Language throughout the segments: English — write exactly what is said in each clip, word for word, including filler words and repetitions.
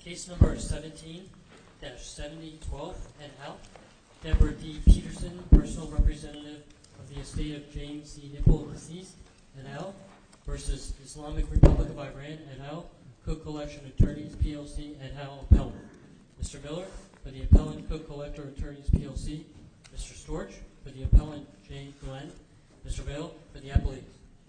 Case number seventeen seventy twelve et al. Deborah D. Peterson, personal representative of the estate of James C. Nipple, deceased, et al. Versus Islamic Republic of Iran, et al. Cook Collection Attorneys, P L C, et al. Appellant. Mister Miller, for the appellant, Cook Collector Attorneys, P L C. Mister Storch, for the appellant, J. Glenn. Mister Vail, for the appellate.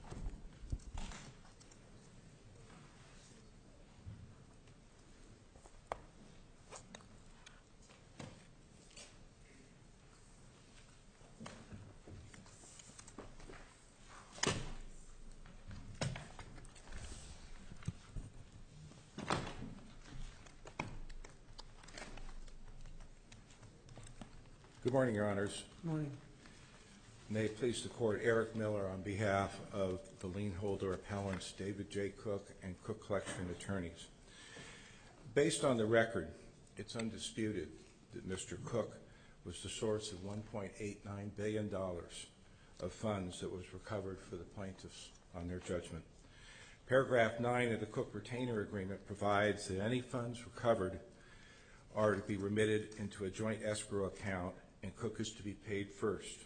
Good morning, Your Honors. Good morning. May it please the Court, Eric Miller on behalf of the lien holder appellants David J. Cook and Cook Collection Attorneys. Based on the record, it's undisputed that Mister Cook was the source of one point eight nine billion dollars of funds that was recovered for the plaintiffs on their judgment. Paragraph nine of the Cook Retainer Agreement provides that any funds recovered are to be remitted into a joint escrow account and Cook is to be paid first.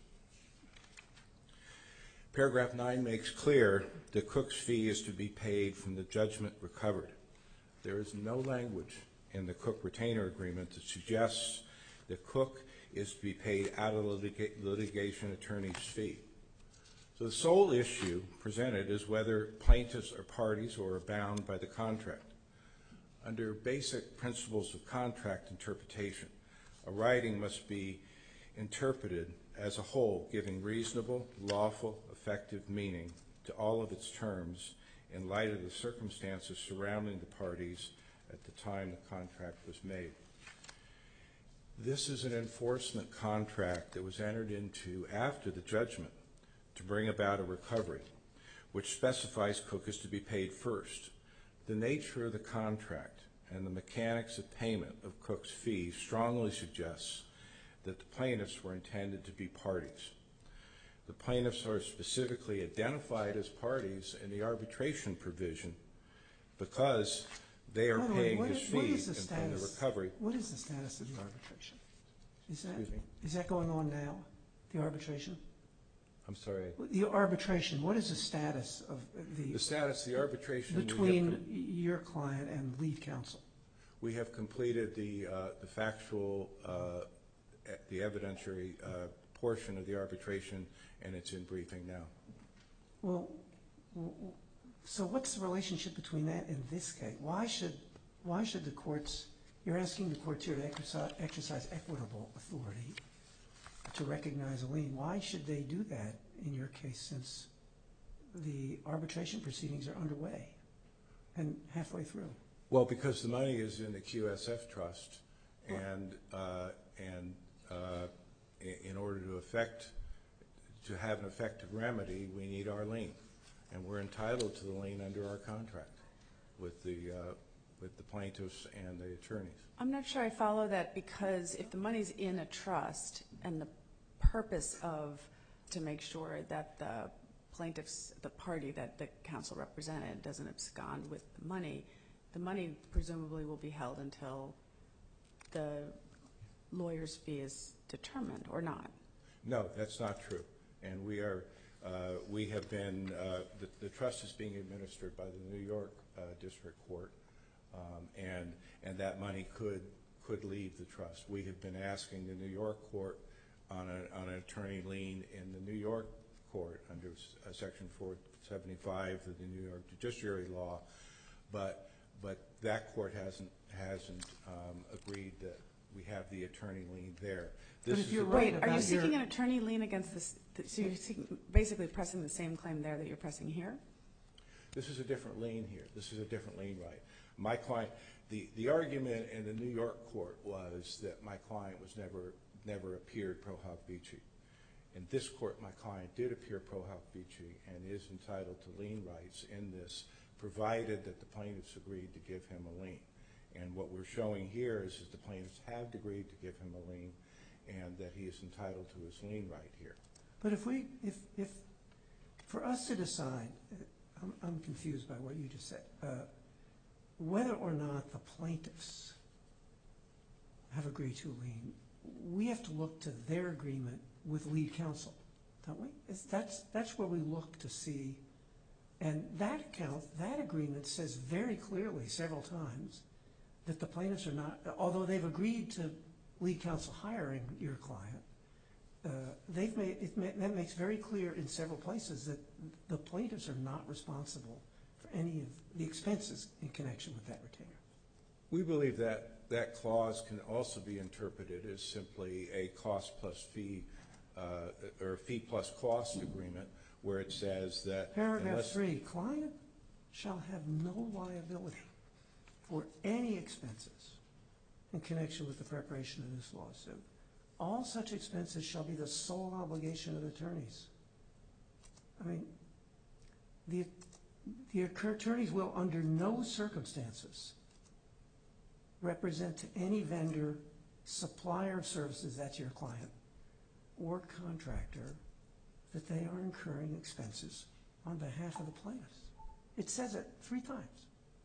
Paragraph nine makes clear that Cook's fee is to be paid from the judgment recovered. There is no language in the Cook Retainer Agreement that suggests that Cook is to be paid out of the litig- litigation attorney's fee. So the sole issue presented is whether plaintiffs are parties or are bound by the contract. Under basic principles of contract interpretation, a writing must be interpreted as a whole, giving reasonable, lawful, effective meaning to all of its terms in light of the circumstances surrounding the parties at the time the contract was made. This is an enforcement contract that was entered into after the judgment to bring about a recovery, which specifies Cook is to be paid first. The nature of the contract and the mechanics of payment of Cook's fee strongly suggests that the plaintiffs were intended to be parties. The plaintiffs are specifically identified as parties in the arbitration provision because they are By the way, paying what his is- what fee is the in the status- recovery. What is the status of the arbitration? Is that Excuse me? is that going on now? The arbitration? I'm sorry. The arbitration. What is the status of the The status of the arbitration we have between com- your client and lead counsel? We have completed the uh, the factual, uh, e- the evidentiary uh, portion of the arbitration, and it's in briefing now. Well, w- w- so what's the relationship between that and this case? Why should why should the courts? You're asking the courts here to exercise, exercise equitable authority to recognize a lien. Why should they do that in your case, since the arbitration proceedings are underway and halfway through? Well, because the money is in the Q S F trust, and uh, and uh, in order to effect to have an effective remedy, we need our lien, and we're entitled to the lien under our contract with the uh, with the plaintiffs and the attorneys. I'm not sure I follow that, because if the money's in a trust and the purpose of to make sure that the plaintiffs, the party that the counsel represented, doesn't abscond with the money, the money presumably will be held until the lawyer's fee is determined, or not. No, that's not true. And we are, uh, we have been, uh, the, the trust is being administered by the New York uh, District Court, um, and and that money could could leave the trust. We have been asking the New York court on a, on an attorney lien in the New York court under uh, Section four seventy-five of the New York Judiciary Law, but but that court hasn't hasn't um, agreed that we have the attorney lien there. This But if is you're a- right Wait, are you about seeking your- an attorney lien against this? So you're seeking, basically pressing the same claim there that you're pressing here? This is a different lien here. This is a different lien right. My client, the, the argument in the New York court was that my client was never never appeared pro hoc vici. In this court, my client did appear pro hoc vici and is entitled to lien rights in this, provided that the plaintiffs agreed to give him a lien. And what we're showing here is that the plaintiffs have agreed to give him a lien, and that he is entitled to his lien right here. But if we, if, if, for us to decide, I'm, I'm confused by what you just said. Uh, whether or not the plaintiffs have agreed to a lien, we have to look to their agreement with lead counsel, don't we? It's, that's, that's where we look to see. And that account, that agreement says very clearly several times that the plaintiffs are not, although they've agreed to lead counsel hiring your client, uh, they've made, it ma that makes very clear in several places that the plaintiffs are not responsible for any of the expenses in connection with that retainer. We believe that that clause can also be interpreted as simply a cost plus fee uh, or fee plus cost agreement, where it says that Paragraph three, client shall have no liability for any expenses in connection with the preparation of this lawsuit. All such expenses shall be the sole obligation of the attorneys. I mean, the, the attorneys will under no circumstances represent to any vendor, supplier of services, that's your client, or contractor, that they are incurring expenses on behalf of the plaintiffs. It says it three times.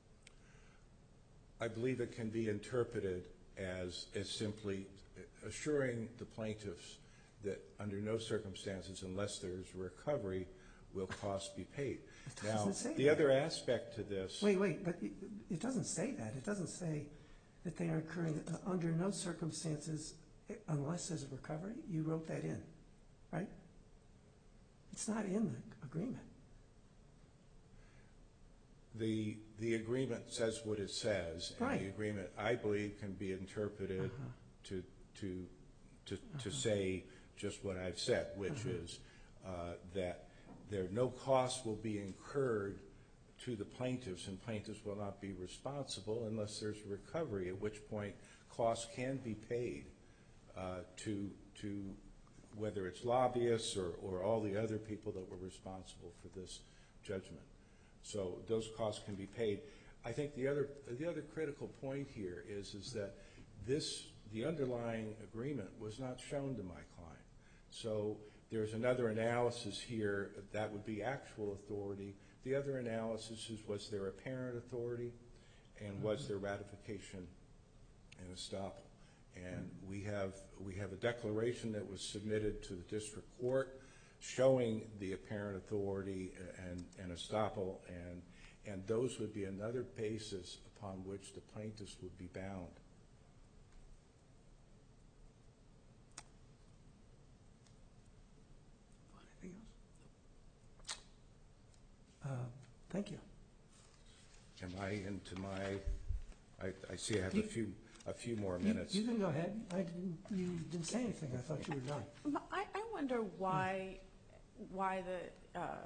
I believe it can be interpreted as, as simply assuring the plaintiffs that under no circumstances, unless there's recovery, will costs be paid. It Now, doesn't say the that. other aspect to this... Wait, wait, but it, it doesn't say that. It doesn't say that they are incurring uh, under no circumstances uh, unless there's a recovery. You wrote that in, right? It's not in the agreement. The, the agreement says what it says, and Right. the agreement, I believe, can be interpreted Uh-huh. to, to, to, to Uh-huh. say just what I've said, which Uh-huh. is uh, that there no costs will be incurred to the plaintiffs, and plaintiffs will not be responsible unless there's a recovery, at which point costs can be paid uh, to, to whether it's lobbyists or, or all the other people that were responsible for this judgment. So those costs can be paid. I think the other, the other critical point here is, is that this, the underlying agreement was not shown to my client. So there's another analysis here that would be actual authority. The other analysis is, was there apparent authority, and was there ratification and estoppel? And we have, we have a declaration that was submitted to the district court showing the apparent authority and, and estoppel, and, and those would be another basis upon which the plaintiffs would be bound. Anything else? Uh, thank you. Am I into my, I, I see I have a You- few, a few more You, minutes. you can go ahead. I didn't, you didn't say anything. I thought you were done. M- I, I wonder why, why the, uh,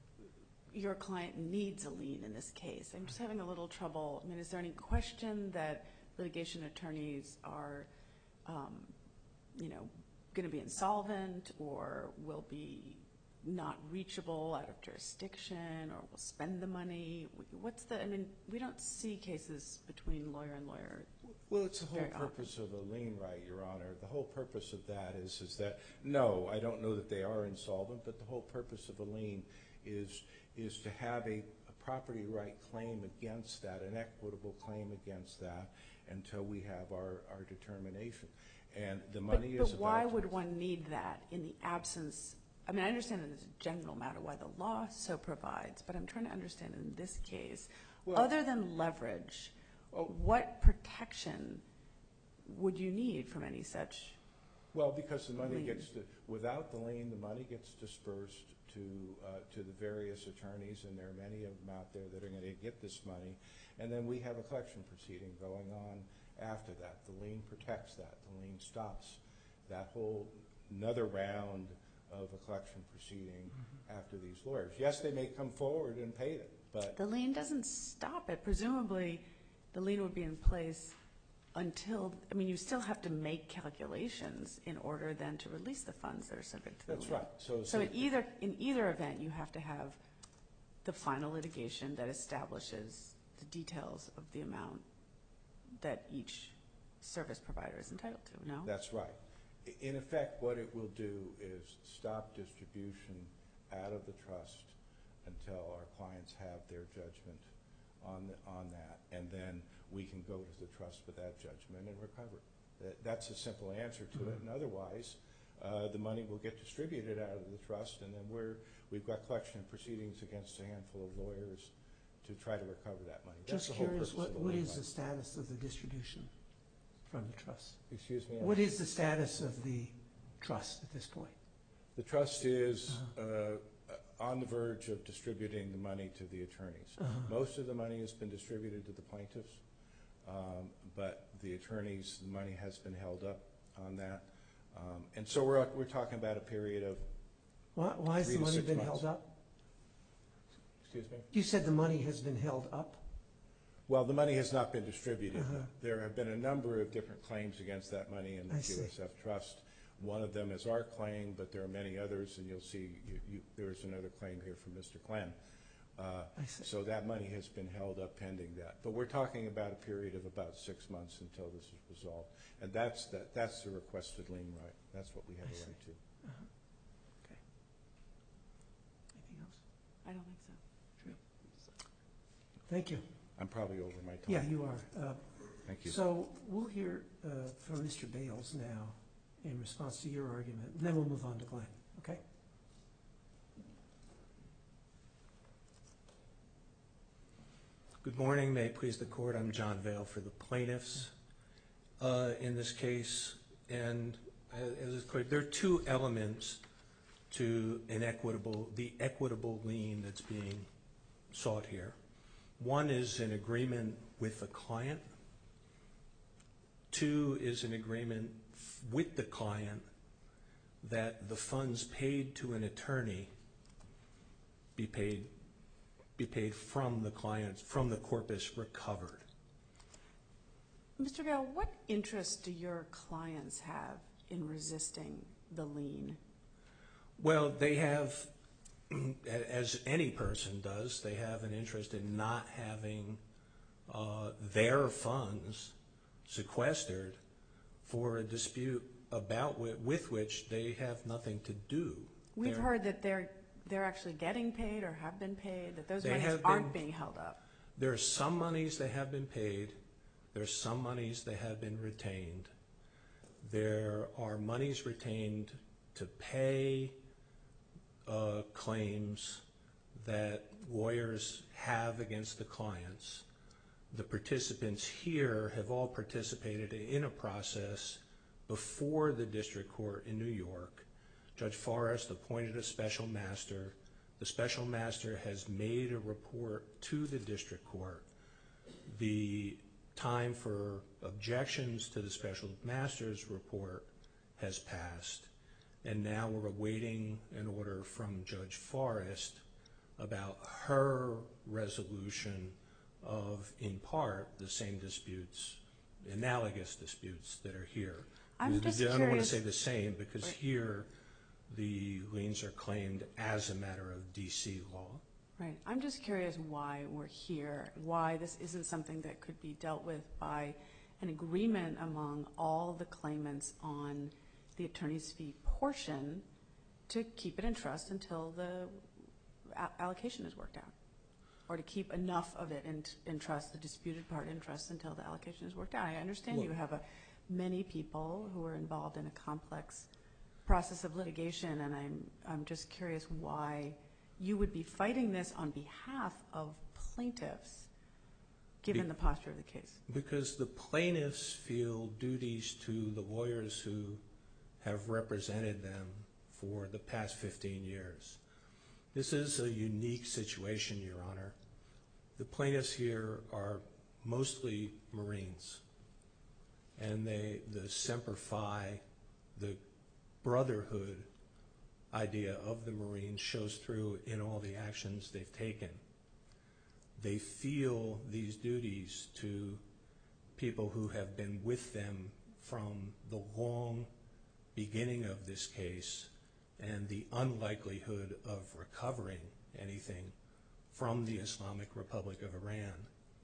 your client needs a lien in this case. I'm just having a little trouble. I mean, is there any question that litigation attorneys are, um, you know, going to be insolvent or will be not reachable out of jurisdiction or will spend the money? What's the, I mean, we don't see cases between lawyer and lawyer. Well, it's the whole Very often. purpose of a lien right, Your Honor. The whole purpose of that is, is that, no, I don't know that they are insolvent, but the whole purpose of a lien is, is to have a, a property right claim against that, an equitable claim against that, until we have our, our determination. And the money But, is but why about- would one need that in the absence? I mean, I understand that as a general matter why the law so provides, but I'm trying to understand in this case, Well- other than leverage, Oh. what protection would you need from any such? Well, because the money Lien. gets, to, without the lien, the money gets dispersed to, uh, to the various attorneys, and there are many of them out there that are going to get this money. And then we have a collection proceeding going on after that. The lien protects that. The lien stops that whole another round of a collection proceeding Mm-hmm. after these lawyers. Yes, they may come forward and pay it, but The lien doesn't stop it. Presumably, the lien would be in place until, I mean, you still have to make calculations in order then to release the funds that are subject to the lien. that's right. So, So in either, in either event, you have to have the final litigation that establishes the details of the amount that each service provider is entitled to, no? That's right. I- In effect, what it will do is stop distribution out of the trust until our clients have their judgment on, the, on that, and then we can go to the trust with that judgment and recover it. That, that's a simple answer to it, and otherwise, uh, the money will get distributed out of the trust, and then we're, we've got collection proceedings against a handful of lawyers to try to recover that money. That's Just the whole curious, purpose what, of the what lien is the line. status of the distribution from the trust? Excuse me? What is the status of the trust at this point? The trust is uh, on the verge of distributing the money to the attorneys. Uh-huh. Most of the money has been distributed to the plaintiffs, um, but the attorneys, the money has been held up on that. Um, and so we're, we're talking about a period of, Why, why has Three the to money six been months. held up? excuse me? You said the money has been held up? Well, the money has not been distributed. Uh-huh. There have been a number of different claims against that money in the I see. Q S F Trust. One of them is our claim, but there are many others, and you'll see you, you, there's another claim here from Mister Glenn. Uh, I see. so that money has been held up pending that. But we're talking about a period of about six months until this is resolved. And that's, that, that's the requested lien right. That's what we have I a see. right to. Uh-huh. Okay. Anything else? I don't think so. Thank you. I'm probably over my time. Yeah, you are. Uh, Thank you. So we'll hear uh, from Mister Bales now in response to your argument, and then we'll move on to Glenn, okay? Good morning. May it please the court. I'm John Vale for the plaintiffs uh, in this case. And as is clear, there are two elements to an equitable, the equitable lien that's being sought here. One is an agreement with the client. Two is an agreement with the client that the funds paid to an attorney be paid be paid from the client, from the corpus recovered. Mister Gale, what interest do your clients have in resisting the lien? Well, they have, as any person does, they have an interest in not having uh, their funds sequestered for a dispute about wi- with which they have nothing to do. We've They're- heard that they're they're actually getting paid or have been paid, that those They monies have aren't been- being held up. There are some monies that have been paid. There are some monies that have been retained. There are monies retained to pay uh, claims that lawyers have against the clients. The participants here have all participated in a process before the district court in New York. Judge Forrest appointed a special master. The special master has made a report to the district court. The time for objections to the special master's report has passed, and now we're awaiting an order from Judge Forrest about her resolution of, in part, the same disputes, analogous disputes that are here. I'm just I don't want to curious- say the same, because Right. here the liens are claimed as a matter of D C law. Right. I'm just curious why we're here, why this isn't something that could be dealt with by an agreement among all the claimants on the attorney's fee portion to keep it in trust until the a- allocation is worked out, or to keep enough of it in, in trust, the disputed part in trust, until the allocation is worked out. I understand you Look- have a, many people who are involved in a complex process of litigation, and I'm I'm just curious why you would be fighting this on behalf of plaintiffs, given Be- the posture of the case. Because the plaintiffs feel duties to the lawyers who have represented them for the past fifteen years. This is a unique situation, Your Honor. The plaintiffs here are mostly Marines, and they, the Semper Fi, the brotherhood idea of the Marines shows through in all the actions they've taken. They feel these duties to people who have been with them from the long beginning of this case and the unlikelihood of recovering anything from the Islamic Republic of Iran.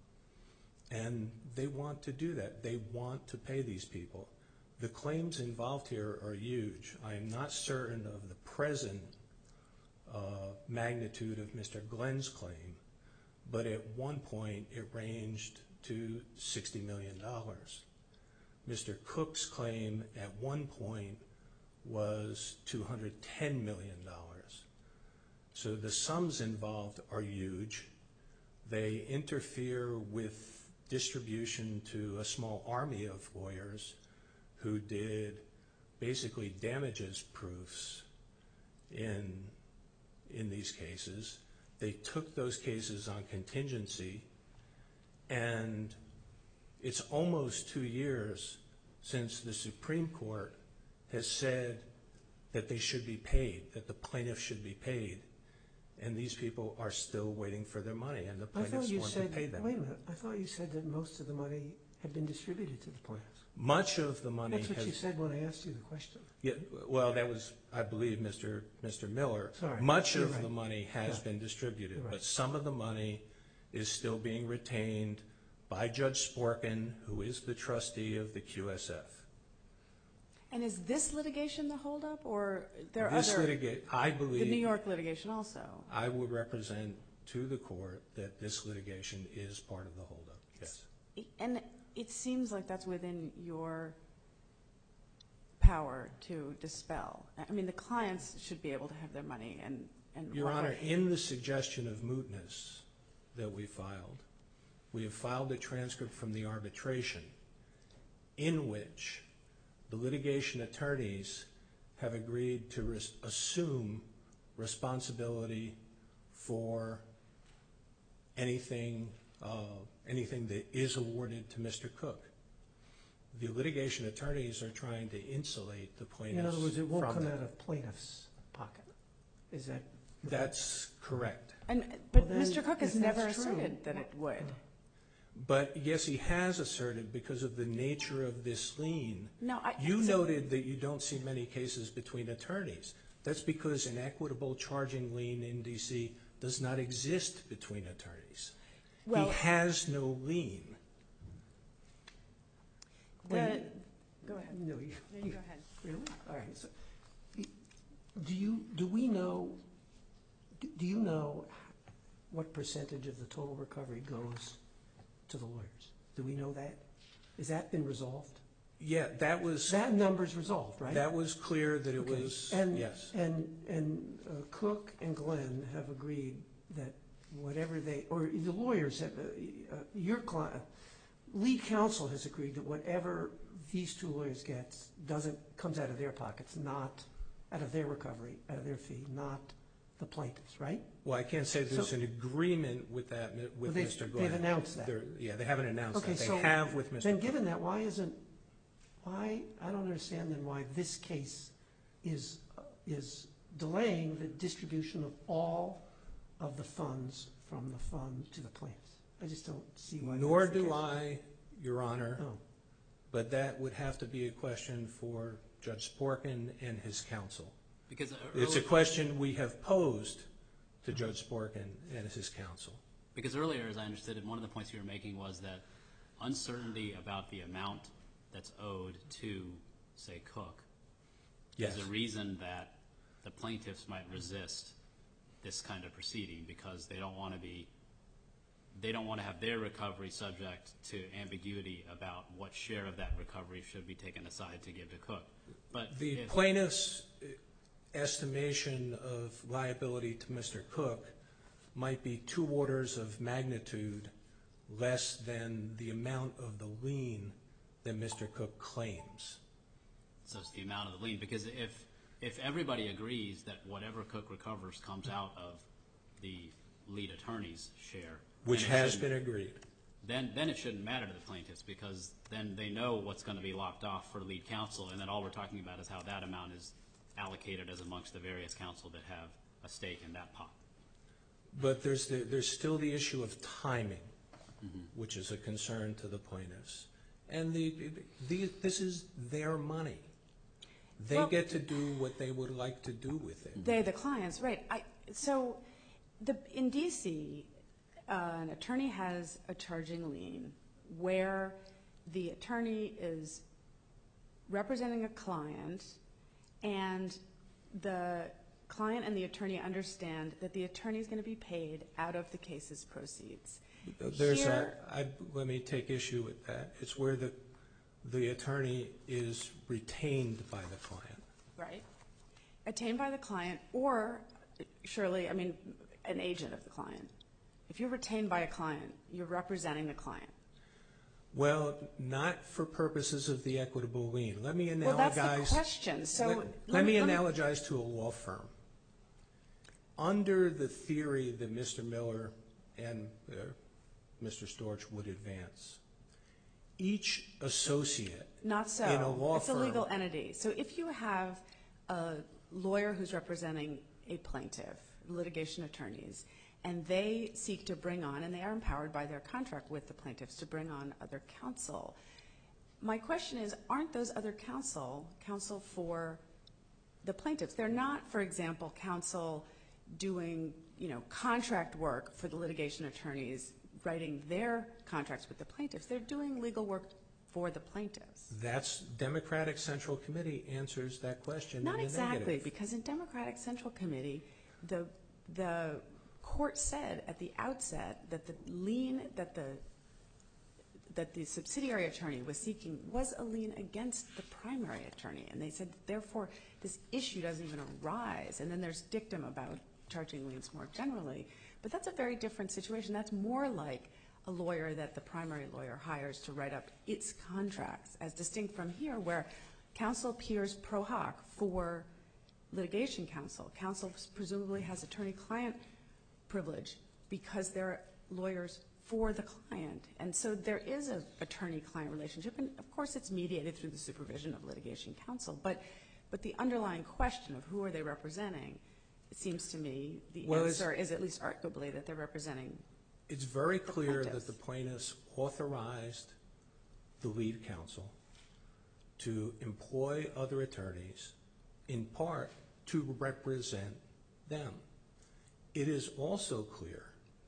And they want to do that. They want to pay these people. The claims involved here are huge. I am not certain of the present uh, magnitude of Mister Glenn's claim, but at one point it ranged to sixty million dollars. Mister Cook's claim at one point was two hundred ten million dollars. So the sums involved are huge. They interfere with distribution to a small army of lawyers who did basically damages proofs in, in these cases. They took those cases on contingency, and it's almost two years since the Supreme Court has said that they should be paid, that the plaintiffs should be paid, and these people are still waiting for their money, and the I thought plaintiffs you want said, to pay them. wait a minute, I thought you said that most of the money had been distributed to the plaintiffs. Much of the money That's what has, you said when I asked you the question. yeah, well, that was, I believe, Mister Mister Miller. Sorry, Much you're of right. the money has Yeah. been distributed, You're right. but some of the money is still being retained by Judge Sporkin, who is the trustee of the Q S F. And is this litigation the holdup, or there are This other, litigate, I the New believe, York litigation also? I would represent to the court that this litigation is part of the holdup, yes. And it seems like that's within your power to dispel. I mean, the clients should be able to have their money and, and Your walk Honor, away. in the suggestion of mootness that we filed, we have filed a transcript from the arbitration in which the litigation attorneys have agreed to res- assume responsibility for anything, uh, anything that is awarded to Mister Cook. The litigation attorneys are trying to insulate the plaintiffs In other words, it won't from come that. out of plaintiff's pocket. Is that? That's correct. And, but Well, then, Mister Cook has if that's never true, asserted that it would. But yes, he has asserted, because of the nature of this lien. No, I. You so- noted that you don't see many cases between attorneys. That's because an equitable charging lien in D C does not exist between attorneys. Well- He has no lien. The, Wait. go ahead. No, you, No, you go ahead. really? All right. So, y- do you, do we know, do do you know what percentage of the total recovery goes to the lawyers? Do we know that? Has that been resolved? Yeah, that was, That number's resolved, right? that was clear that it Okay. was, And- yes. And, and uh, Cook and Glenn have agreed that whatever they, or the lawyers have, uh, uh, your client, lead counsel has agreed that whatever these two lawyers get doesn't, comes out of their pockets, not out of their recovery, out of their fee, not the plaintiffs, right? Well, I can't say there's So- an agreement with that, mi- Well, with they've- Mister Glenn. they've announced that. They're- Yeah, they haven't announced Okay, that. so They have with Mister Then Glenn. given that, why isn't, why, I don't understand then why this case is, uh, is delaying the distribution of all of the funds from the fund to the plaintiffs. I just don't see why. Nor that's the do case. I, Your Honor. Oh, But that would have to be a question for Judge Sporkin and his counsel. Because It's a early- question we have posed to Judge Sporkin and his counsel. because earlier, as I understood it, one of the points you were making was that uncertainty about the amount that's owed to, say, Cook, Yes. is a reason that the plaintiffs might resist this kind of proceeding because they don't want to be, they don't want to have their recovery subject to ambiguity about what share of that recovery should be taken aside to give to Cook. But The if- plaintiff's estimation of liability to Mister Cook might be two orders of magnitude less than the amount of the lien that Mister Cook claims. So it's the amount of the lien, because if, if everybody agrees that whatever Cook recovers comes out of the lead attorney's share. Which then it has shouldn't- been agreed. Then, then it shouldn't matter to the plaintiffs, because then they know what's going to be locked off for lead counsel, and then all we're talking about is how that amount is allocated as amongst the various counsel that have a stake in that pot. But there's, the, there's still the issue of timing, which is a concern to the plaintiffs. And the, the, this is their money. They Well- get to do what they would like to do with it. They, the clients, right. I, so the, in D C, uh, an attorney has a charging lien where the attorney is representing a client and the client and the attorney understand that the attorney is going to be paid out of the case's proceeds. There's Here- a, I, let me take issue with that. It's where the, the attorney is retained by the client. Right. Attained by the client, or surely, I mean, an agent of the client. If you're retained by a client, you're representing the client. Well, not for purposes of the equitable lien. Let me analogize. Well, that's the question. So let, let let me let analogize to a law firm. Under the theory that Mister Miller and uh, Mister Storch would advance, each associate Not so. in a law it's firm. a legal entity. So if you have a lawyer who's representing a plaintiff, litigation attorneys, and they seek to bring on, and they are empowered by their contract with the plaintiffs to bring on other counsel. My question is, aren't those other counsel counsel for the plaintiffs? They're not, for example, counsel doing, you know, contract work for the litigation attorneys, writing their contracts with the plaintiffs. They're doing legal work for the plaintiffs. That's Democratic Central Committee answers that question Not in the exactly, negative. because in Democratic Central Committee, the the court said at the outset that the lien that the that the subsidiary attorney was seeking was a lien against the primary attorney, and they said therefore this issue doesn't even arise. And then there's dictum about charging liens more generally, but that's a very different situation. That's more like a lawyer that the primary lawyer hires to write up its contracts, as distinct from here where counsel appears pro hoc for litigation counsel. Counsel presumably has attorney-client privilege because they're lawyers for the client. And so there is an attorney-client relationship, and of course it's mediated through the supervision of litigation counsel. But but the underlying question of who are they representing, it seems to me the Well, answer is at least arguably that they're representing. It's very clear plaintiffs. that the plaintiffs authorized the lead counsel to employ other attorneys in part to represent them. It is also clear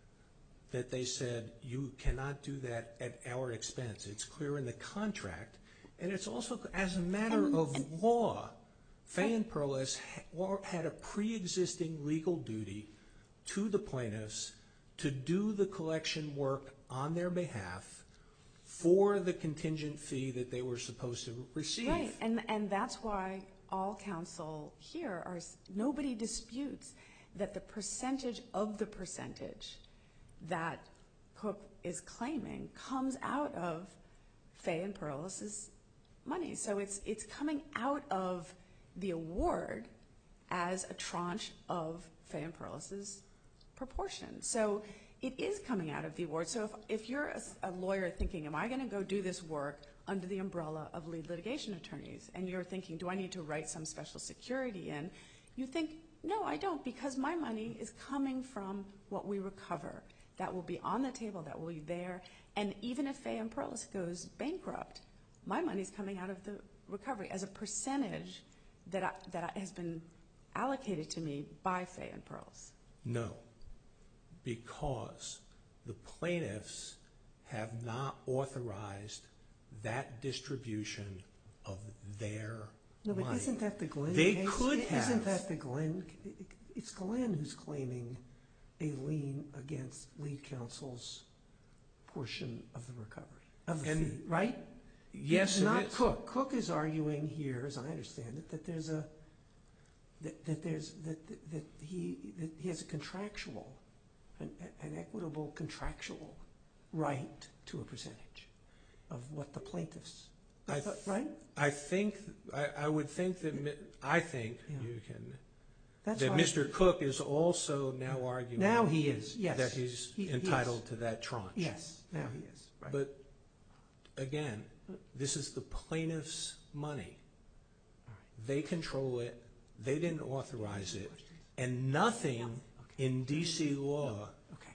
that they said you cannot do that at our expense. It's clear in the contract, and it's also as a matter And- of and- law. Fay and Perlis ha- had a pre-existing legal duty to the plaintiffs to do the collection work on their behalf for the contingent fee that they were supposed to receive. Right, and and that's why all counsel here are, nobody disputes that the percentage of the percentage that Cook is claiming comes out of Fay and Perlis's money. So it's it's coming out of the award as a tranche of Fay and Perlis's proportion. So it is coming out of the award. So if, if you're a, a lawyer thinking, am I going to go do this work under the umbrella of lead litigation attorneys, and you're thinking, do I need to write some special security in, you think, no, I don't, because my money is coming from what we recover. That will be on the table, that will be there, and even if Fay and Perlis goes bankrupt, my money's coming out of the recovery as a percentage that I, that has been allocated to me by Fay and Perlis. No, because the plaintiffs have not authorized that distribution of their No, but money. isn't that the Glenn They case? could Isn't have. that the Glenn? It's Glenn who's claiming a lien against lead counsel's portion of the recovery, of the And- fee, right? Yes, it Not is. Cook. Cook is arguing here, as I understand it, that there's a that, that there's that, that that he that he has a contractual, an, an equitable contractual right to a percentage of what the plaintiffs, I uh, right? I think I, I would think that mi- I think Yeah. you can That's that why- Mister Cook is also now arguing Now he is, yes. that he's He- he is. entitled to that tranche. Yes, now he is. Right. But again, this is the plaintiff's money. They control it. They didn't authorize it, and nothing in D C law okay.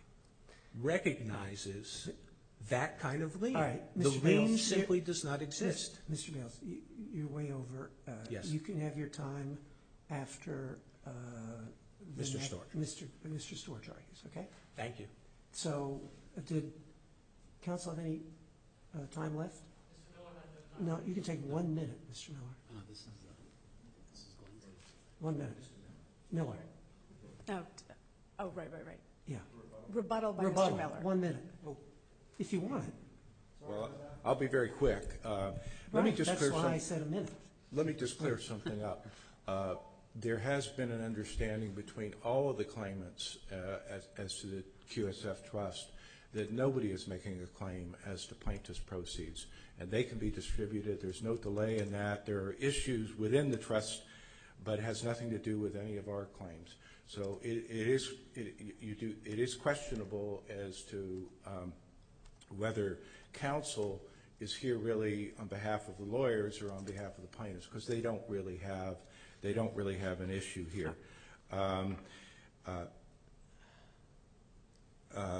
recognizes that kind of lien. All right, The Mister lien Bales, simply does not exist. Mister Bales, you, you're way over. Uh, Yes. You can have your time after uh, the Mister next- Storch. Mister Mister Storch argues. Okay. Thank you. So, uh, did counsel have any uh, time left? No, you can take one minute, Mister Miller. Oh, this is, uh, this is Glenn's. One minute. Miller. No, t- oh, right, right, right. Yeah. Rebuttal by Rebuttal, Mister Miller. one minute, if you want it. Well, I'll be very quick. Uh, Let me Right, just that's clear why some. I said a minute. Let me just clear something up. Uh, There has been an understanding between all of the claimants uh, as, as to the Q S F trust that nobody is making a claim as to plaintiff's proceeds, and they can be distributed. There's no delay in that. There are issues within the trust, but it has nothing to do with any of our claims. So it, it is it, you do it is questionable as to um, whether counsel is here really on behalf of the lawyers or on behalf of the plaintiffs, because they don't really have they don't really have an issue here. Um, uh, uh,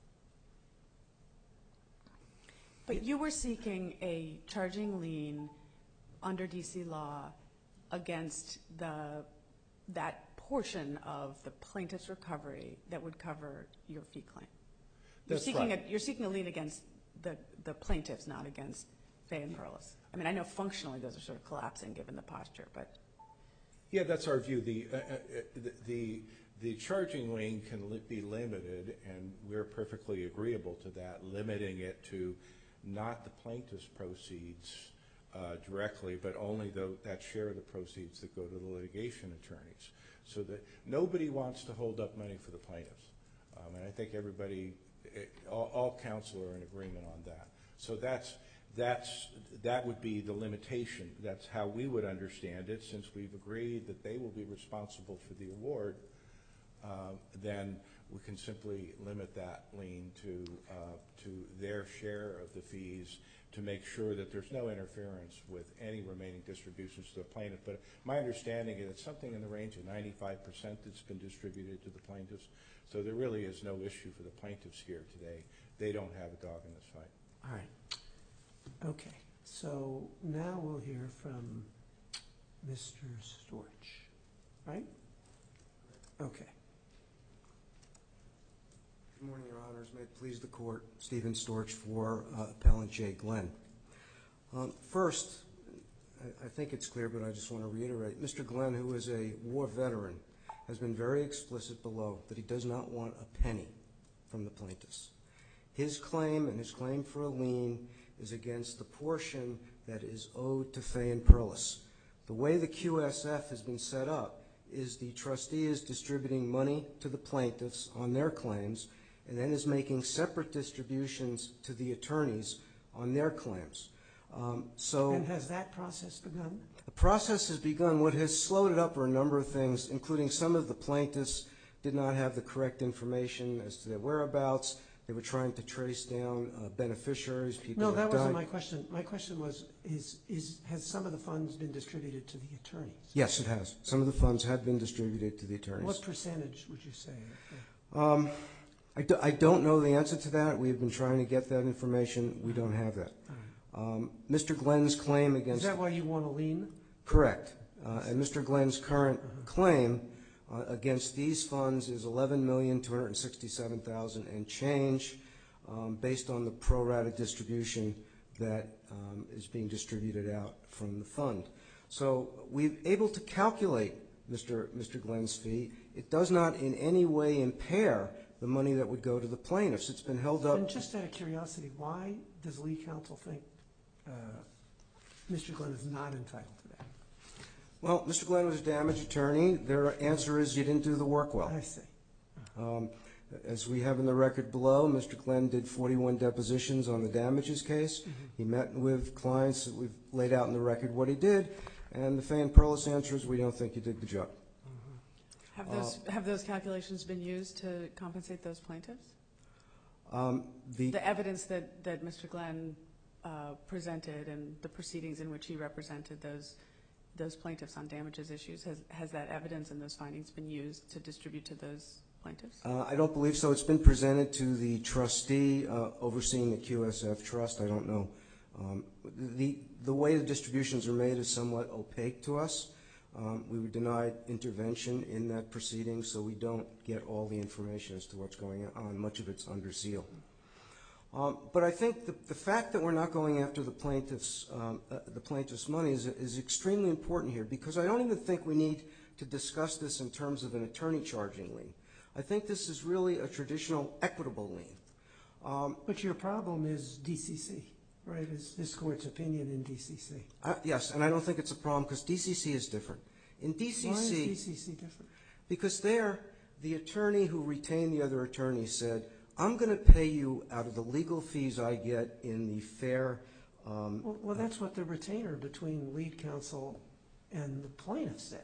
But you were seeking a charging lien under D C law against the that portion of the plaintiff's recovery that would cover your fee claim. You're That's seeking right. a, you're seeking a lien against the, the plaintiffs, not against Fay and Perlis. I mean, I know functionally those are sort of collapsing given the posture, but Yeah, that's our view. The uh, uh, the, the the charging lien can li- be limited, and we're perfectly agreeable to that, limiting it to not the plaintiff's proceeds uh, directly, but only the, that share of the proceeds that go to the litigation attorneys. So that nobody wants to hold up money for the plaintiffs, um, and I think everybody, it, all, all counsel are in agreement on that. So that's. That's, that would be the limitation. That's how we would understand it. Since we've agreed that they will be responsible for the award, uh, then we can simply limit that lien to, uh, to their share of the fees to make sure that there's no interference with any remaining distributions to the plaintiff. But my understanding is it's something in the range of ninety-five percent that's been distributed to the plaintiffs. So there really is no issue for the plaintiffs here today. They don't have a dog in this fight. All right. Okay, so now we'll hear from Mister Storch, right? Okay. Good morning, Your Honors. May it please the Court, Stephen Storch for uh, Appellant Jay Glenn. Um, first, I, I think it's clear, but I just want to reiterate, Mister Glenn, who is a war veteran, has been very explicit below that he does not want a penny from the plaintiffs. His claim and his claim for a lien is against the portion that is owed to Fay and Perlis. The way the Q S F has been set up is the trustee is distributing money to the plaintiffs on their claims and then is making separate distributions to the attorneys on their claims. Um, so And has that process begun? the process has begun. What has slowed it up are a number of things, including some of the plaintiffs did not have the correct information as to their whereabouts. They were trying to trace down uh, beneficiaries, people No, who that died. wasn't my question. My question was, is, is, has some of the funds been distributed to the attorneys? Yes, it has. Some of the funds have been distributed to the attorneys. What percentage would you say? Um, I, do, I don't know the answer to that. We have been trying to get that information. We don't have that. Um, Mister Glenn's claim Is against... that why you want a lien? Correct. Uh, and Mister Glenn's current claim uh, against these funds is eleven million two hundred sixty-seven thousand dollars and change um, based on the pro rata distribution that um, is being distributed out from the fund. So we're able to calculate Mister Mister Glenn's fee. It does not in any way impair the money that would go to the plaintiffs. It's been held up. And just out of curiosity, why does Lee Counsel think uh, Mister Glenn is not entitled to that? Well, Mister Glenn was a damage attorney. Their answer is you didn't do the work well. I see. Um, as we have in the record below, Mister Glenn did forty-one depositions on the damages case. Mm-hmm. He met with clients that we've laid out in the record what he did, and the Fay and Perlis answer is we don't think you did the job. have those, have those calculations been used to compensate those plaintiffs? Um, the, The evidence that, that Mister Glenn uh, presented and the proceedings in which he represented those those plaintiffs on damages issues, has, has that evidence and those findings been used to distribute to those plaintiffs? uh, I don't believe so. It's been presented to the trustee uh, overseeing the Q S F trust. I don't know. Um, the, the way the distributions are made is somewhat opaque to us. Um, we were denied intervention in that proceeding, so we don't get all the information as to what's going on. Much of it's under seal. Um, but I think the, the fact that we're not going after the plaintiffs, um, uh, the plaintiffs' money is, is extremely important here, because I don't even think we need to discuss this in terms of an attorney charging lien. I think this is really a traditional equitable lien. Um, But your problem is D C C, right? Is this court's opinion in D C C? I, yes, and I don't think it's a problem because D C C is different. In D C C, Why is D C C different? because there, the attorney who retained the other attorney said, I'm going to pay you out of the legal fees I get in the fair. Um, Well, well, that's what the retainer between lead counsel and the plaintiff says.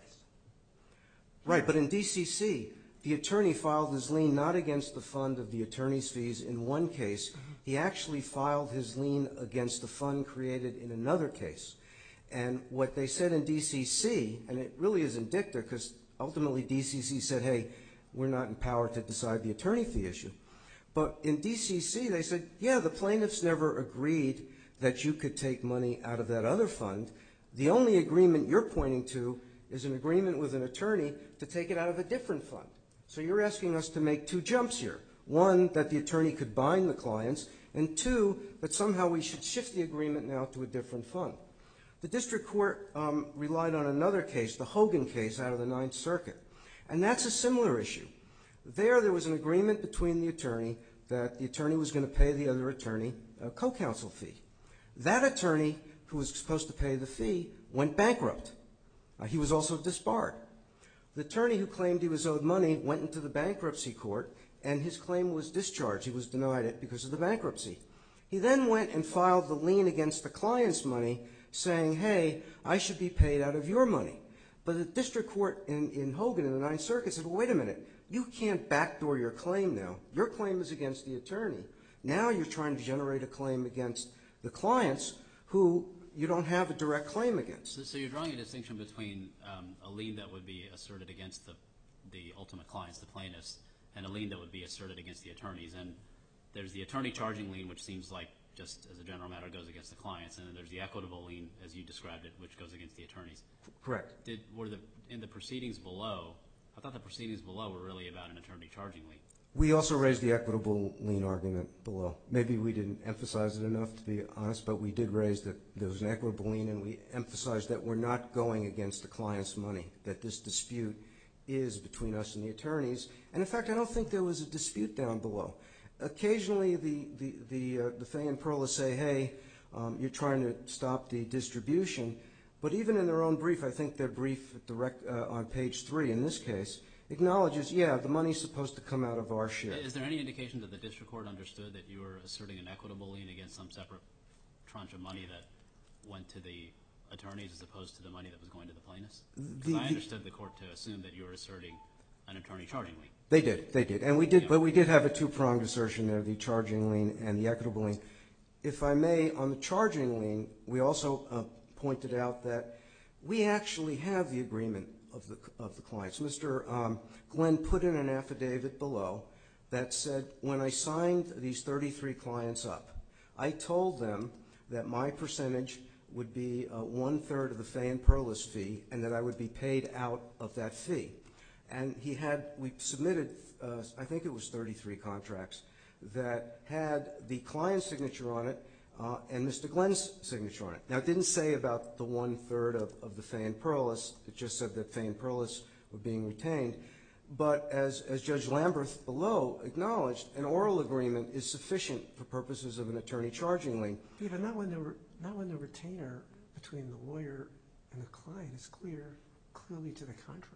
Right, but in D C C, the attorney filed his lien not against the fund of the attorney's fees in one case. He actually filed his lien against the fund created in another case. And what they said in D C C, and it really is in dicta because ultimately D C C said, hey, we're not empowered to decide the attorney fee issue. But in D C C, they said, yeah, the plaintiffs never agreed that you could take money out of that other fund. The only agreement you're pointing to is an agreement with an attorney to take it out of a different fund. So you're asking us to make two jumps here. One, that the attorney could bind the clients, and two, that somehow we should shift the agreement now to a different fund. The district court um, relied on another case, the Hogan case out of the Ninth Circuit, and that's a similar issue. There, there was an agreement between the attorney that the attorney was going to pay the other attorney a co-counsel fee. That attorney, who was supposed to pay the fee, went bankrupt. Uh, he was also disbarred. The attorney who claimed he was owed money went into the bankruptcy court, and his claim was discharged. He was denied it because of the bankruptcy. He then went and filed the lien against the client's money, saying, hey, I should be paid out of your money. But the district court in, in Hogan in the Ninth Circuit said, well, wait a minute. You can't backdoor your claim now. Your claim is against the attorney. Now you're trying to generate a claim against the clients who you don't have a direct claim against. So, so you're drawing a distinction between um, a lien that would be asserted against the, the ultimate clients, the plaintiffs, and a lien that would be asserted against the attorneys. And there's the attorney charging lien, which seems like just as a general matter goes against the clients, and then there's the equitable lien, as you described it, which goes against the attorneys. Correct. Did were the in the proceedings below? I thought the proceedings below were really about an attorney charging lien. We also raised the equitable lien argument below. Maybe we didn't emphasize it enough, to be honest, but we did raise that there was an equitable lien, and we emphasized that we're not going against the client's money, that this dispute is between us and the attorneys. And in fact, I don't think there was a dispute down below. Occasionally, the the the, uh, the Fay and Perla say, hey, um, you're trying to stop the distribution. But even in their own brief, I think their brief direct, uh, on page three in this case, acknowledges, yeah, the money's supposed to come out of our share. Is there any indication that the district court understood that you were asserting an equitable lien against some separate tranche of money that went to the attorneys as opposed to the money that was going to the plaintiffs? Because I understood the court to assume that you were asserting an attorney charging lien. They did, they did. And we did, but we did have a two-pronged assertion there, the charging lien and the equitable lien. If I may, on the charging lien, we also uh, pointed out that we actually have the agreement of the of the clients. Mister Um, Glenn put in an affidavit below that said, when I signed these thirty-three clients up, I told them that my percentage would be uh, one-third of the Fay and Perlis fee and that I would be paid out of that fee. And he had, we submitted, uh, I think it was thirty-three contracts that had the client's signature on it uh, and Mister Glenn's signature on it. Now, it didn't say about the one-third of, of the Fay and Perlis. It just said that Fay and Perlis were being retained. But as, as Judge Lamberth below acknowledged, an oral agreement is sufficient for purposes of an attorney charging lien. Yeah, but not when the, re- not when the retainer between the lawyer and the client is clear, clearly to the contrary.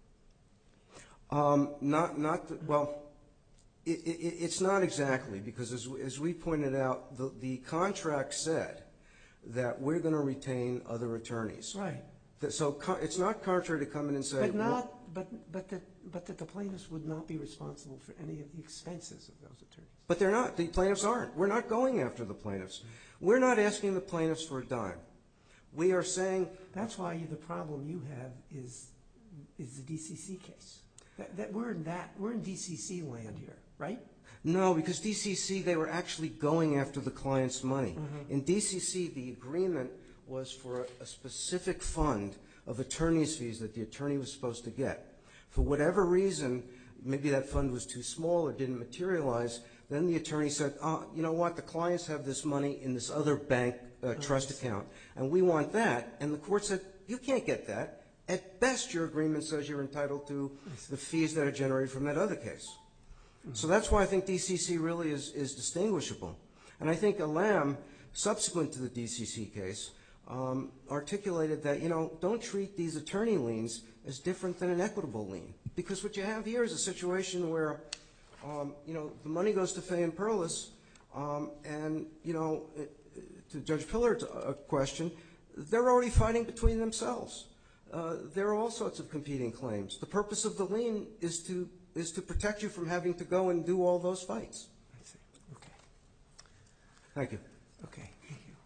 Um, not, not, the, well, it, it, it's not exactly, because as, as we pointed out, the, the contract said that we're going to retain other attorneys. Right. That, so co- it's not contrary to come in and say. But well, not, but, but that, but that the plaintiffs would not be responsible for any of the expenses of those attorneys. But they're not. The plaintiffs aren't. We're not going after the plaintiffs. We're not asking the plaintiffs for a dime. We are saying. That's why you, the problem you have is, is the D C C case. That, that we're in that, we're in D C C land here, right? No, because D C C, they were actually going after the client's money. Mm-hmm. In D C C, the agreement was for a, a specific fund of attorney's fees that the attorney was supposed to get. For whatever reason, maybe that fund was too small or didn't materialize, then the attorney said, oh, you know what, the clients have this money in this other bank uh, trust account, and we want that. And the court said, you can't get that. At best, your agreement says you're entitled to the fees that are generated from that other case. So that's why I think D C C really is, is distinguishable. And I think Elam, subsequent to the D C C case, um, articulated that, you know, don't treat these attorney liens as different than an equitable lien. Because what you have here is a situation where, um, you know, the money goes to Fay and Perlis, um, and, you know, it, to Judge Pillard's uh, question, they're already fighting between themselves. Uh, there are all sorts of competing claims. The purpose of the lien is to is to protect you from having to go and do all those fights. I see. Okay. Thank you. Okay. Thank you.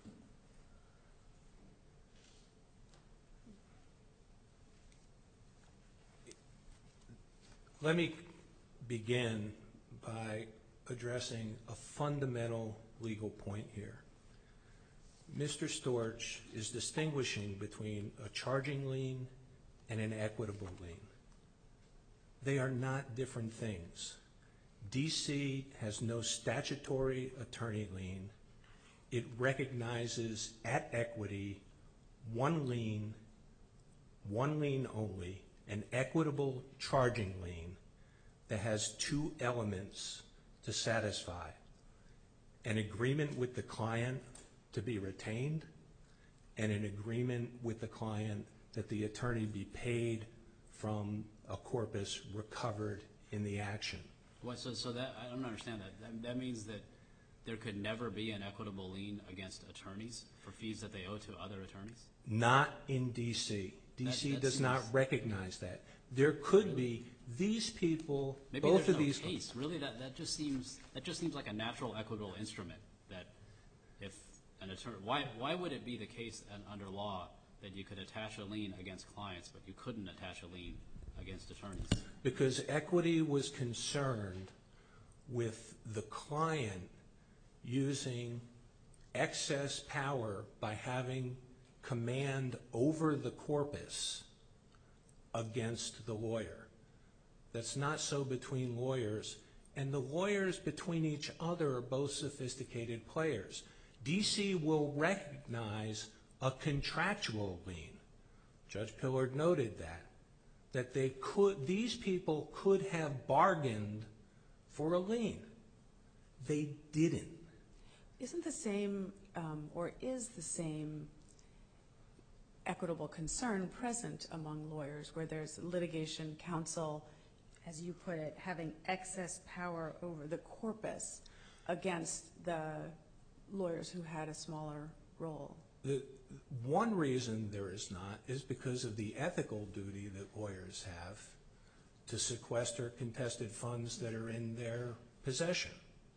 Let me begin by addressing a fundamental legal point here. Mister Storch is distinguishing between a charging lien and an equitable lien. They are not different things. D C has no statutory attorney lien. It recognizes at equity one lien, one lien only, an equitable charging lien that has two elements to satisfy: an agreement with the client to be retained, and an agreement with the client that the attorney be paid from a corpus recovered in the action. What, so, so that, I don't understand that. that. That means that there could never be an equitable lien against attorneys for fees that they owe to other attorneys? Not in D C. D C That- that does not seems- recognize that. There could be these people, Maybe both there's of no these. case. Really, that, that just seems that just seems like a natural equitable instrument. That if an attorney, why why would it be the case and under law that you could attach a lien against clients, but you couldn't attach a lien against attorneys? Because equity was concerned with the client using excess power by having command over the corpus against the lawyer. That's not so between lawyers, and the lawyers between each other are both sophisticated players. D C will recognize a contractual lien. Judge Pillard noted that, that they could, these people could have bargained for a lien. They didn't. Isn't the same, um, or is the same equitable concern present among lawyers where there's litigation counsel, as you put it, having excess power over the corpus against the lawyers who had a smaller role? The one reason there is not is because of the ethical duty that lawyers have to sequester contested funds that are in their possession.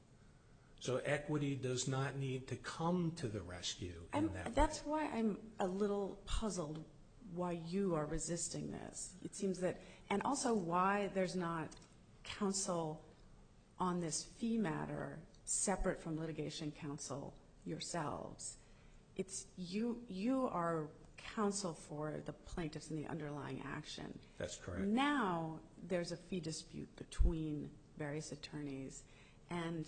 So equity does not need to come to the rescue in I'm, that that's way. why I'm a little puzzled why you are resisting this. It seems that, and also why there's not counsel on this fee matter separate from litigation counsel yourselves. It's you, you are counsel for the plaintiffs in the underlying action. That's correct. Now there's a fee dispute between various attorneys, and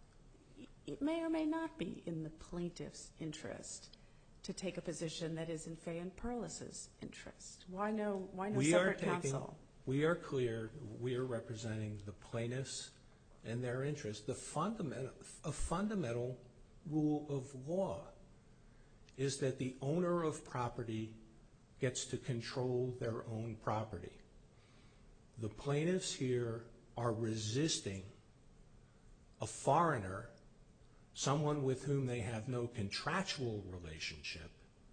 it may or may not be in the plaintiff's interest to take a position that is in Fay and Perlis's interest. Why no, why no We are separate taking, counsel? we are clear, we are representing the plaintiffs and their interests. The fundamental, a fundamental rule of law is that the owner of property gets to control their own property. The plaintiffs here are resisting a foreigner, someone with whom they have no contractual relationship,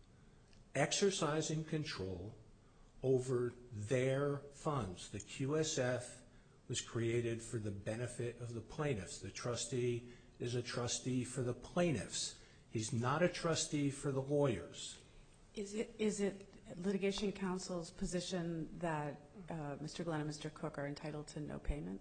exercising control over their funds. The Q S F was created for the benefit of the plaintiffs. The trustee is a trustee for the plaintiffs. He's not a trustee for the lawyers. Is it, is it litigation counsel's position that uh, Mister Glenn and Mister Cook are entitled to no payment?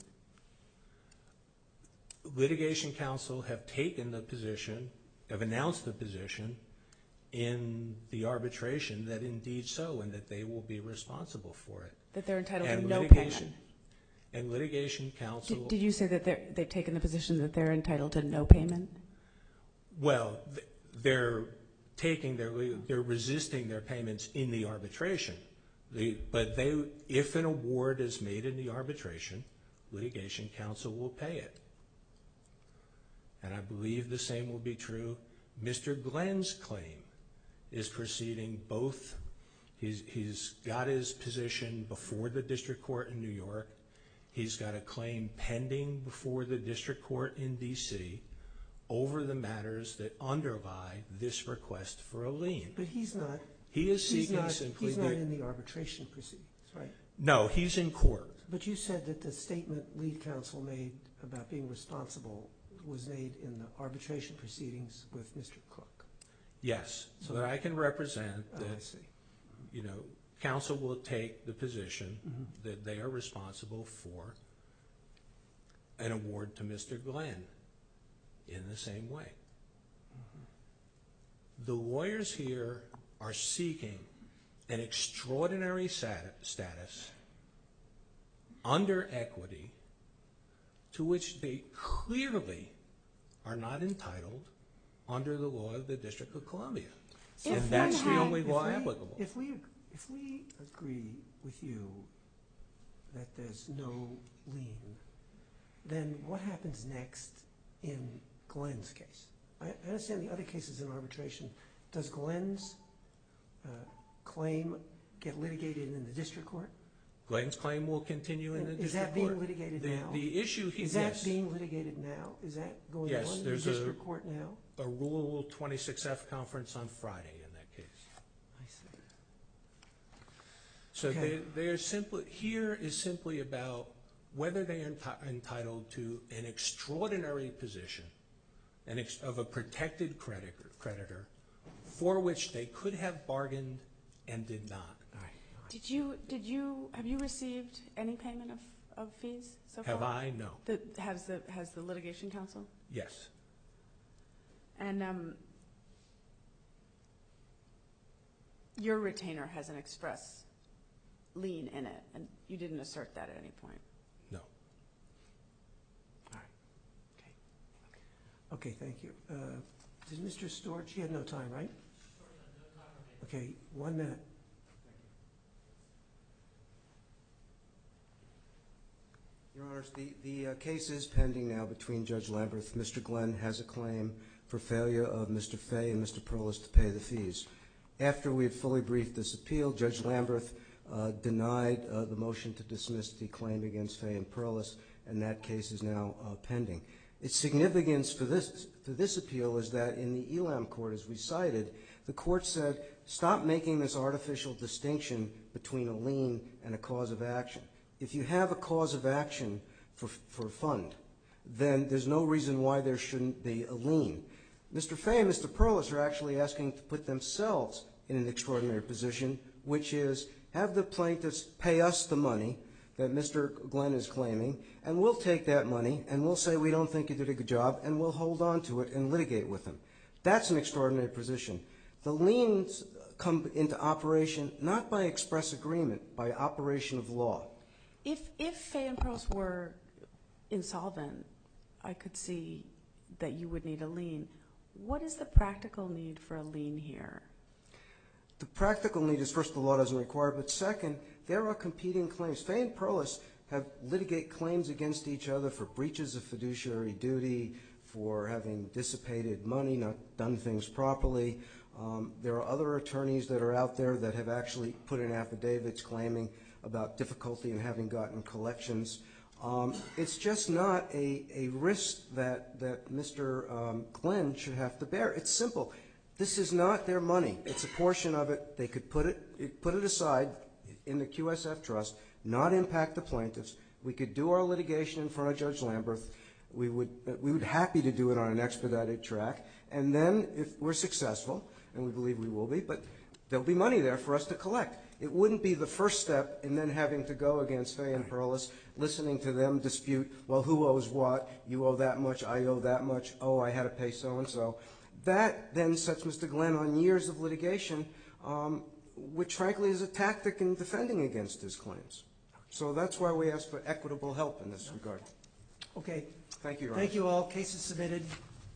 Litigation counsel have taken the position, have announced the position in the arbitration that indeed so, and that they will be responsible for it. That they're entitled And to no litigation, payment? and litigation counsel. Did, did you say that they're, they've taken the position that they're entitled to no payment? Well, th- they're taking their, they're resisting their payments in the arbitration. The, but they, if an award is made in the arbitration, litigation counsel will pay it. And I believe the same will be true. Mister Glenn's claim is proceeding both. He's, he's got his position before the district court in New York. He's got a claim pending before the district court in D C over the matters that underlie this request for a lien. But he's not. He is he's seeking not, simply. He's not the, in the arbitration proceedings, right? No, he's in court. But you said that the statement lead counsel made about being responsible was made in the arbitration proceedings with Mister Cook. Yes, so that I can represent Oh, that, I see. you know, counsel will take the position Mm-hmm. that they are responsible for an award to Mister Glenn in the same way. Mm-hmm. The lawyers here are seeking an extraordinary stat- status under equity to which they clearly are not entitled under the law of the District of Columbia. If And that's one the had- only If law we- applicable. If we, if we agree with you that there's no lien, then what happens next in Glenn's case? I I understand the other cases in arbitration. Does Glenn's uh, claim get litigated in the district court? Glenn's claim will continue in the Is district that being court. litigated The- now? The issue here, Is that yes, being litigated now? Is that going Yes, on in the there's a- district court now? a Rule twenty-six F conference on Friday in that case. I see. So Okay. they, they are simply, here is simply about whether they are enti- entitled to an extraordinary position an ex- of a protected creditor, creditor for which they could have bargained and did not. Did you, did you, have you received any payment of, of fees so far? Have I? No. The, has the, has the litigation counsel? Yes. And um, your retainer has an express lien in it, and you didn't assert that at any point? No. All right. Okay. Okay, thank you. Uh, Did Mister Storch, he had no time, right? Okay, one minute. Your Honors, the, the uh, case is pending now between Judge Lamberth. Mister Glenn has a claim for failure of Mister Fay and Mister Perlis to pay the fees. After we had fully briefed this appeal, Judge Lamberth uh, denied uh, the motion to dismiss the claim against Fay and Perlis, and that case is now uh, pending. Its significance for this, for this appeal is that in the Elam court, as we cited, the court said, stop making this artificial distinction between a lien and a cause of action. If you have a cause of action for, for a fund, then there's no reason why there shouldn't be a lien. Mister Fay and Mister Perlis are actually asking to put themselves in an extraordinary position, which is have the plaintiffs pay us the money that Mister Glenn is claiming, and we'll take that money and we'll say we don't think you did a good job, and we'll hold on to it and litigate with them. That's an extraordinary position. The liens come into operation not by express agreement, by operation of law. If, if Fay and Perlis were insolvent, I could see that you would need a lien. What is the practical need for a lien here? The practical need is, first, the law doesn't require it, but second, there are competing claims. Fay and Perlis have litigate claims against each other for breaches of fiduciary duty, for having dissipated money, not done things properly. Um, there are other attorneys that are out there that have actually put in affidavits claiming about difficulty in having gotten collections. Um, it's just not a, a risk that, that Mister Um, Glenn should have to bear. It's simple. This is not their money. It's a portion of it. They could put it, put it aside in the Q S F trust, not impact the plaintiffs. We could do our litigation in front of Judge Lamberth. We would, we would be happy to do it on an expedited track. And then if we're successful, and we believe we will be, but there'll be money there for us to collect. It wouldn't be the first step in then having to go against Fay and Perlis, listening to them dispute, well, who owes what? You owe that much, I owe that much, oh, I had to pay so-and-so. That then sets Mister Glenn on years of litigation, um, which frankly is a tactic in defending against his claims. So that's why we ask for equitable help in this regard. Okay. Thank you, Your Honor. Thank you all. Case is submitted.